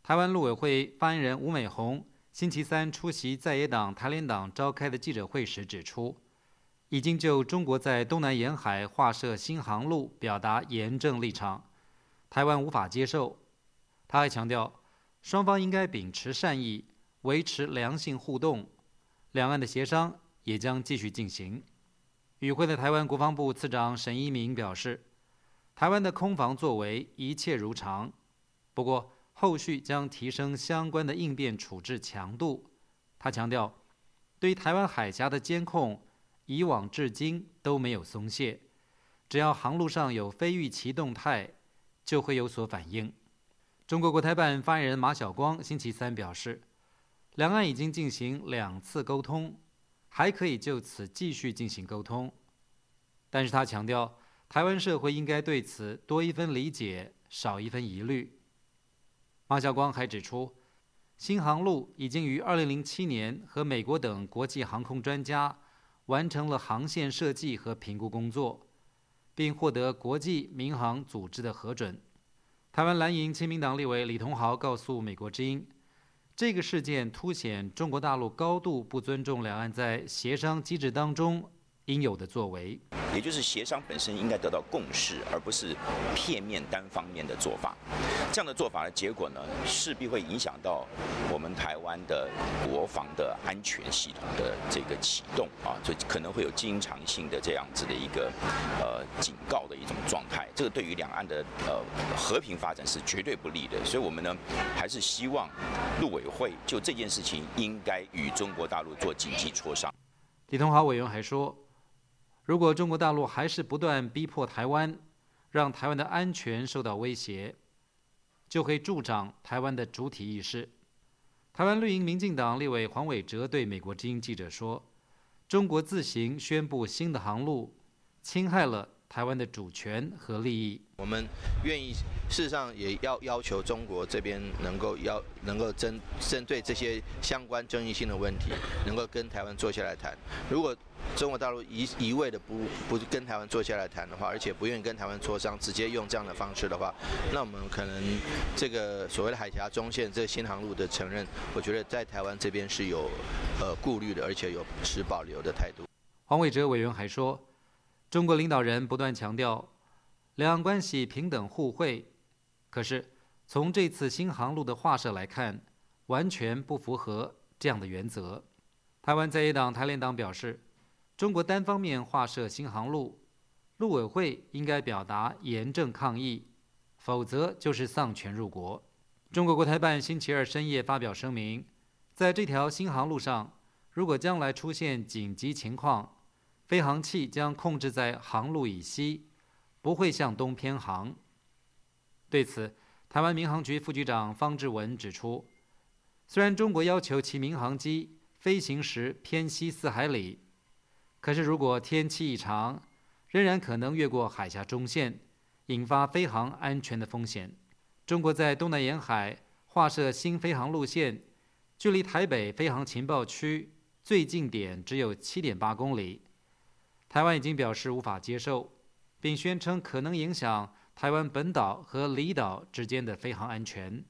台湾陆委会发言人吴美红星期三出席在野党台联党召开的记者会时指出，已经就中国在东南沿海划设新航路表达严正立场，台湾无法接受。他还强调，双方应该秉持善意，维持良性互动，两岸的协商也将继续进行。与会的台湾国防部次长沈一鸣表示，台湾的空防作为一切如常，不过后续将提升相关的应变处置强度。他强调，对于台湾海峡的监控，以往至今都没有松懈，只要航路上有非预期动态，就会有所反应。中国国台办发言人马晓光星期三表示，两岸已经进行2次沟通，还可以就此继续进行沟通。但是他强调，台湾社会应该对此多一分理解，少一分疑虑。马晓光还指出，新航路已经于2007年和美国等国际航空专家完成了航线设计和评估工作，并获得国际民航组织的核准。台湾蓝营亲民党立委李同豪告诉美国之音，这个事件凸显中国大陆高度不尊重两岸在协商机制当中应有的作为， 也就是协商本身应该得到共识，而不是片面单方面的做法。这样的做法的结果呢，势必会影响到我们台湾的国防的安全系统的这个启动啊，所以可能会有经常性的这样子的一个警告的一种状态。这个对于两岸的和平发展是绝对不利的。所以我们呢，还是希望陆委会就这件事情应该与中国大陆做紧急磋商。 李同豪委员还说，如果中国大陆还是不断逼迫台湾，让台湾的安全受到威胁，就会助长台湾的主体意识。台湾绿营民进党立委黄伟哲对美国之音记者说，中国自行宣布新的航路，侵害了台湾的主权和利益。 我们愿意，事实上也要求中国这边能够针对这些相关争议性的问题，能够跟台湾坐下来谈。如果中国大陆一味的不跟台湾坐下来谈的话，而且不愿意跟台湾磋商，直接用这样的方式的话，那我们可能这个所谓的海峡中线这个新航路的承认，我觉得在台湾这边是有顾虑的，而且有持保留的态度。 黄伟哲委员还说，中国领导人不断强调两岸关系平等互惠，可是从这次新航路的划设来看，完全不符合这样的原则。台湾在野党台联党表示，中国单方面划设新航路，陆委会应该表达严正抗议，否则就是丧权入国。中国国台办星期二深夜发表声明，在这条新航路上，如果将来出现紧急情况，飞航器将控制在航路以西，不会向东偏航。对此，台湾民航局副局长方志文指出，虽然中国要求其民航机飞行时偏西4海里，可是如果天气异常，仍然可能越过海峡中线，引发飞航安全的风险。中国在东南沿海划设新飞航路线，距离台北飞航情报区最近点只有7.8公里。台湾已经表示无法接受，并宣称可能影响台湾本岛和离岛之间的飞航安全。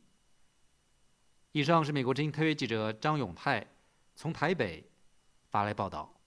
以上是美国之音特约记者张永泰从台北发来报道。